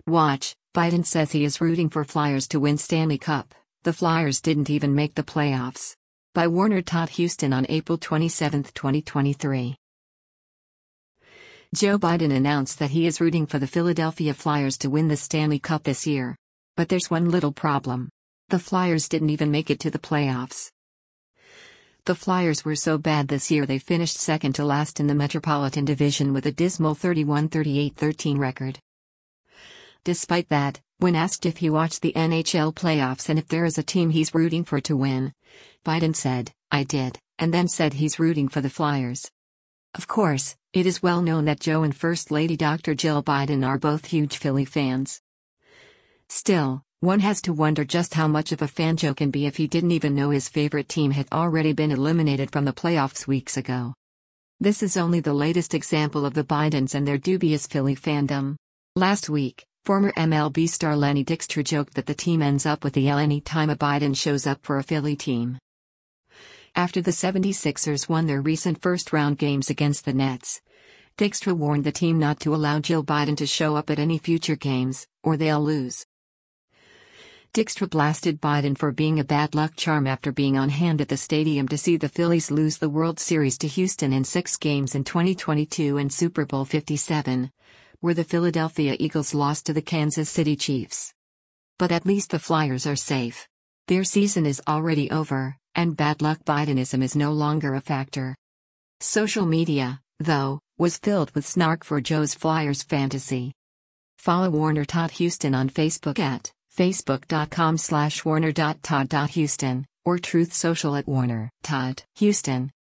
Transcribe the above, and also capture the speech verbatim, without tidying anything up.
Watch, Biden says he is rooting for Flyers to win Stanley Cup. The Flyers didn't even make the playoffs. By Warner Todd Houston on April twenty-seventh, twenty twenty-three. Joe Biden announced that he is rooting for the Philadelphia Flyers to win the Stanley Cup this year. But there's one little problem. The Flyers didn't even make it to the playoffs. The Flyers were so bad this year they finished second to last in the Metropolitan Division with a dismal thirty-one thirty-eight thirteen record. Despite that, when asked if he watched the N H L playoffs and if there is a team he's rooting for to win, Biden said, "I did," and then said he's rooting for the Flyers. Of course, it is well known that Joe and First Lady Doctor Jill Biden are both huge Philly fans. Still, one has to wonder just how much of a fan Joe can be if he didn't even know his favorite team had already been eliminated from the playoffs weeks ago. This is only the latest example of the Bidens and their dubious Philly fandom. Last week, former M L B star Lenny Dykstra joked that the team ends up with the L any time a Biden shows up for a Philly team. After the seventy-sixers won their recent first-round games against the Nets, Dykstra warned the team not to allow Jill Biden to show up at any future games, or they'll lose. Dykstra blasted Biden for being a bad luck charm after being on hand at the stadium to see the Phillies lose the World Series to Houston in six games in twenty twenty-two and Super Bowl fifty-seven, where the Philadelphia Eagles lost to the Kansas City Chiefs. But at least the Flyers are safe. Their season is already over, and bad luck Bidenism is no longer a factor. Social media, though, was filled with snark for Joe's Flyers fantasy. Follow Warner Todd Houston on Facebook at facebook.com slash warner.todd.houston, or Truth Social at Warner Todd Houston.